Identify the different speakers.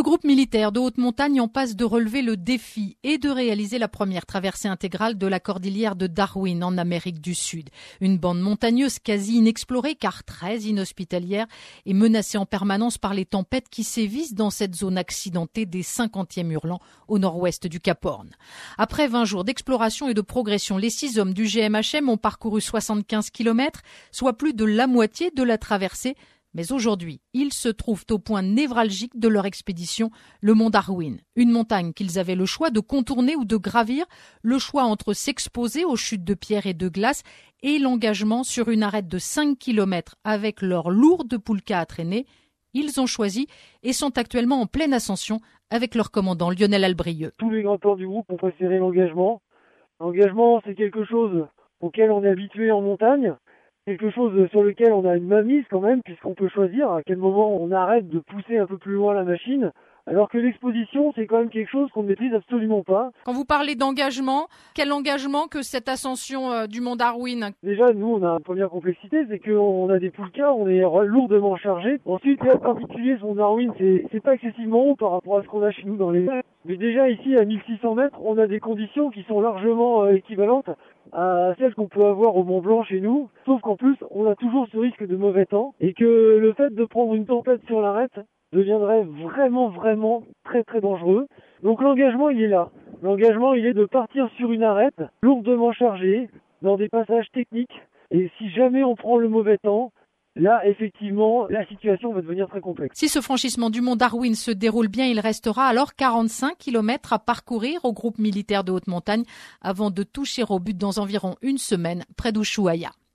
Speaker 1: groupe militaire de haute montagne en passe de relever le défi et de réaliser la première traversée intégrale de la cordillère de Darwin en Amérique du Sud. Une bande montagneuse quasi inexplorée car très inhospitalière et menacée en permanence par les tempêtes qui sévissent dans cette zone accidentée des 50e hurlants au nord-ouest du Cap Horn. Après 20 jours d'exploration et de progression, les 6 hommes du GMHM ont parcouru 75 km, soit plus de la moitié de la traversée. Mais aujourd'hui, ils se trouvent au point névralgique de leur expédition, le mont Darwin. Une montagne qu'ils avaient le choix de contourner ou de gravir, le choix entre s'exposer aux chutes de pierre et de glace et l'engagement sur une arête de 5 km avec leur lourde poulka à traîner. Ils ont choisi et sont actuellement en pleine ascension avec leur commandant Lionel Albrieux.
Speaker 2: Tous les grimpeurs du groupe ont préféré l'engagement. L'engagement, c'est quelque chose auquel on est habitué en montagne. Quelque chose sur lequel on a une mainmise quand même, puisqu'on peut choisir à quel moment on arrête de pousser un peu plus loin la machine, alors que l'exposition, c'est quand même quelque chose qu'on ne maîtrise absolument pas.
Speaker 1: Quand vous parlez d'engagement, quel engagement que cette ascension du mont Darwin?
Speaker 2: Déjà, nous, on a une première complexité, c'est qu'on a des poulkas, on est lourdement chargés. Ensuite, en particulier, ce mont Darwin, c'est pas excessivement haut par rapport à ce qu'on a chez nous dans les mers. Mais déjà, ici, à 1600 mètres, on a des conditions qui sont largement équivalentes à celles qu'on peut avoir au Mont Blanc chez nous, sauf qu'en plus, on a toujours ce risque de mauvais temps, et que le fait de prendre une tempête sur l'arête deviendrait vraiment très très dangereux. Donc l'engagement, il est là. L'engagement, il est de partir sur une arête, lourdement chargée, dans des passages techniques, et si jamais on prend le mauvais temps, là, effectivement, la situation va devenir très complexe.
Speaker 1: Si ce franchissement du mont Darwin se déroule bien, il restera alors 45 km à parcourir au groupe militaire de haute montagne avant de toucher au but dans environ une semaine près d'Ushuaia.